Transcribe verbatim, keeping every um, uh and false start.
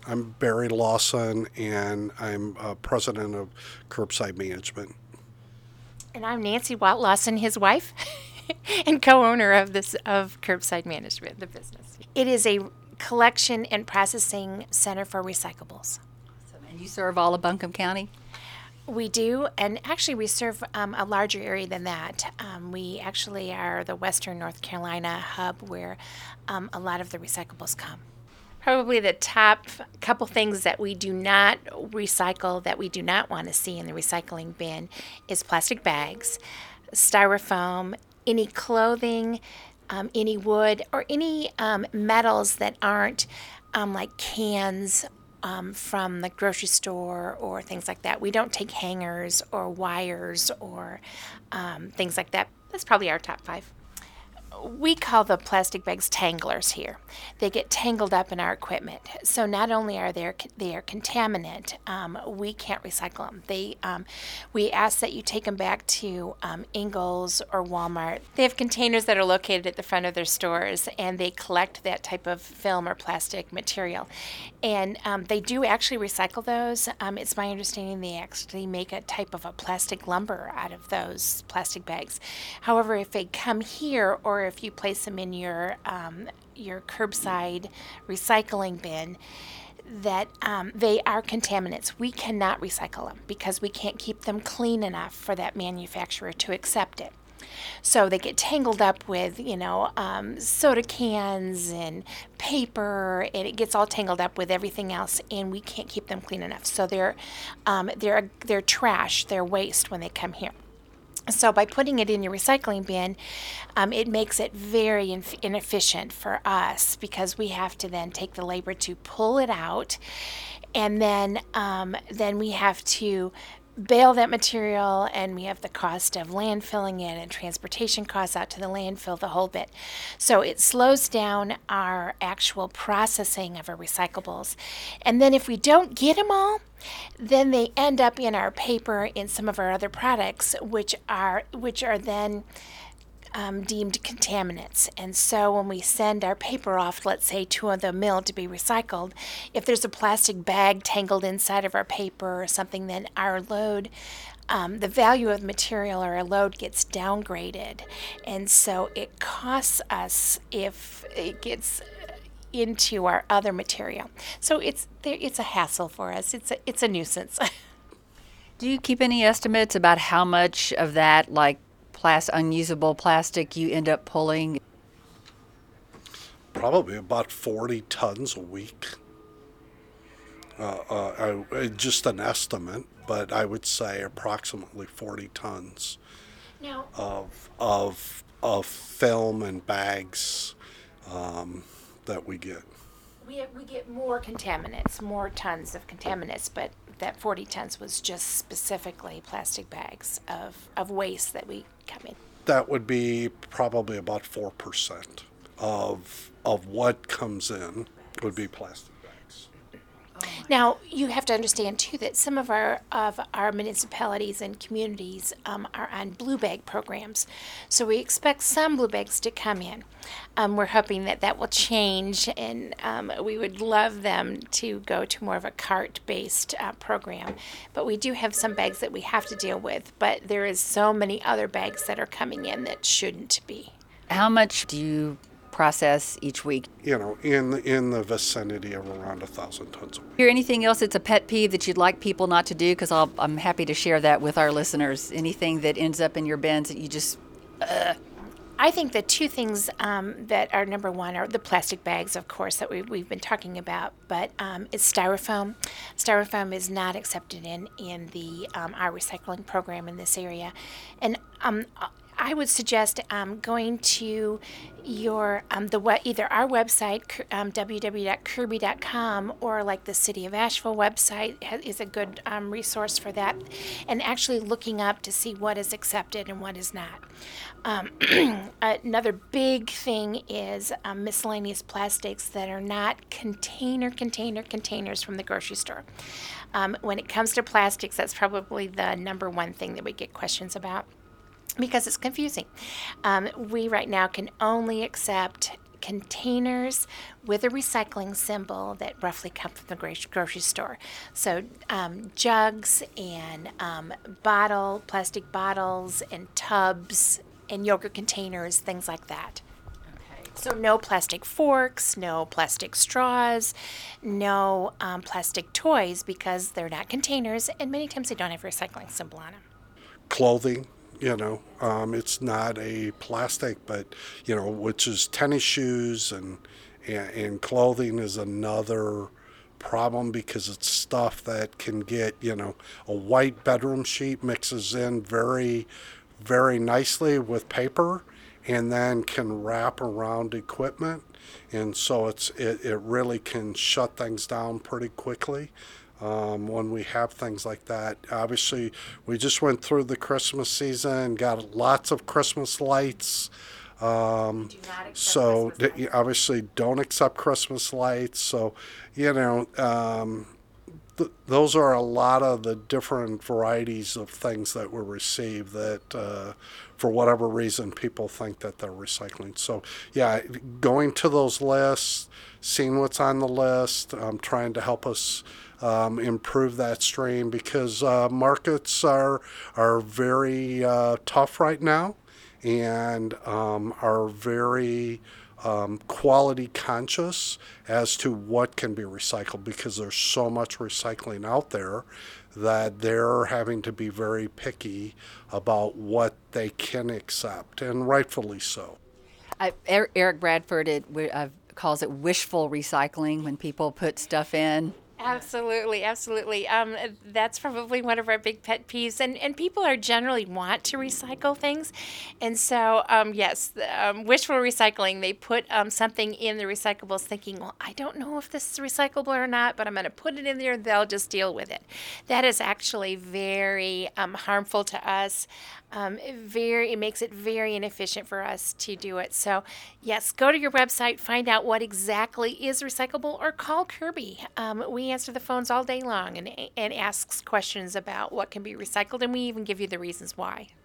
I'm Barry Lawson, and I'm uh, president of Curbside Management. And I'm Nancy Watt Lawson, his wife, and co-owner of this of Curbside Management, the business. It is a collection and processing center for recyclables. And you serve all of Buncombe County? We do, and actually, we serve um, a larger area than that. Um, we actually are the Western North Carolina hub where um, a lot of the recyclables come. Probably the top couple things that we do not recycle, that we do not want to see in the recycling bin, is plastic bags, styrofoam, any clothing, um, any wood, or any um, metals that aren't um, like cans um, from the grocery store or things like that. We don't take hangers or wires or um, things like that. That's probably our top five. We call the plastic bags tanglers here. They get tangled up in our equipment. So not only are they they are contaminant, um, we can't recycle them. They um, we ask that you take them back to um, Ingles or Walmart. They have containers that are located at the front of their stores, and they collect that type of film or plastic material. And um, they do actually recycle those. Um, it's my understanding they actually make a type of a plastic lumber out of those plastic bags. However, if they come here, or if you place them in your um, your curbside recycling bin, that um, they are contaminants. We cannot recycle them because we can't keep them clean enough for that manufacturer to accept it. So they get tangled up with, you know, um, soda cans and paper, and it gets all tangled up with everything else, and we can't keep them clean enough. So they're um, they're they're trash, they're waste when they come here. So by putting it in your recycling bin, um, it makes it very inf- inefficient for us because we have to then take the labor to pull it out, and then um, then we have to bale that material, and we have the cost of landfilling it and transportation costs out to the landfill, the whole bit. So it slows down our actual processing of our recyclables. And then if we don't get them all, then they end up in our paper, in some of our other products, which are which are then um, deemed contaminants. And so when we send our paper off, let's say to the mill to be recycled, if there's a plastic bag tangled inside of our paper or something, then our load, um, the value of the material or our load gets downgraded. And so it costs us if it gets into our other material. So it's it's a hassle for us. It's a, it's a nuisance. Do you keep any estimates about how much of that, like plas- unusable plastic, you end up pulling? Probably about forty tons a week. Uh, uh, I, just an estimate, but I would say approximately forty tons Now, of of of film and bags um, that we get. We, we get more contaminants, more tons of contaminants, but that forty tons was just specifically plastic bags of, of waste that we come in. That would be probably about four percent of of what comes in would be plastic bags. Now, you have to understand too that some of our of our municipalities and communities um, are on blue bag programs, so we expect some blue bags to come in. Um, we're hoping that that will change, and um, we would love them to go to more of a cart-based uh, program. But we do have some bags that we have to deal with. But there is so many other bags that are coming in that shouldn't be. How much do you process each week? You know, in the, in the vicinity of around a thousand tons a week. Hear anything else that's a pet peeve that you'd like people not to do? Because I'm happy to share that with our listeners. Anything that ends up in your bins that you just, uh, I think the two things um, that are number one are the plastic bags, of course, that we, we've been talking about, but um, it's styrofoam. Styrofoam is not accepted in, in the um, our recycling program in this area. And um, I would suggest um, going to your um, the we- either our website um, w w w dot kirby dot com, or like the City of Asheville website ha- is a good um, resource for that, and actually looking up to see what is accepted and what is not. Um, another big thing is um, miscellaneous plastics that are not container container containers from the grocery store. Um, when it comes to plastics, that's probably the number one thing that we get questions about, because it's confusing. Um, we right now can only accept containers with a recycling symbol that roughly come from the gro- grocery store. So um, jugs and um, bottle, plastic bottles and tubs and yogurt containers, things like that. So no plastic forks, no plastic straws, no um, plastic toys because they're not containers, and many times they don't have a recycling symbol on them. Clothing, you know, um, it's not a plastic, but, you know, which is tennis shoes and, and, and clothing is another problem because it's stuff that can get, you know, a white bedroom sheet mixes in very, very nicely with paper and then can wrap around equipment, and so it's it, it really can shut things down pretty quickly um, when we have things like that. Obviously, we just went through the Christmas season, got lots of Christmas lights. Um, Do not accept so Christmas d- obviously, don't accept Christmas lights. So you know. Um, th- those are a lot of the different varieties of things that we receive that uh, for whatever reason people think that they're recycling. So yeah, going to those lists, seeing what's on the list, um, trying to help us um, improve that stream because uh, markets are are very uh, tough right now and um, are very um, quality conscious as to what can be recycled because there's so much recycling out there that they're having to be very picky about what they can accept, and rightfully so. I, Er- Eric Bradford it, wi- uh, calls it wishful recycling when people put stuff in. Absolutely, absolutely. Um, that's probably one of our big pet peeves, and and people are generally want to recycle things, and so um, yes, um, wishful recycling. They put um, something in the recyclables, thinking, well, I don't know if this is recyclable or not, but I'm going to put it in there. They'll just deal with it. That is actually very um, harmful to us. Um, it very it makes it very inefficient for us to do it. So yes, go to your website, find out what exactly is recyclable, or call Kirby. Um, we answer the phones all day long and and asks questions about what can be recycled, and we even give you the reasons why.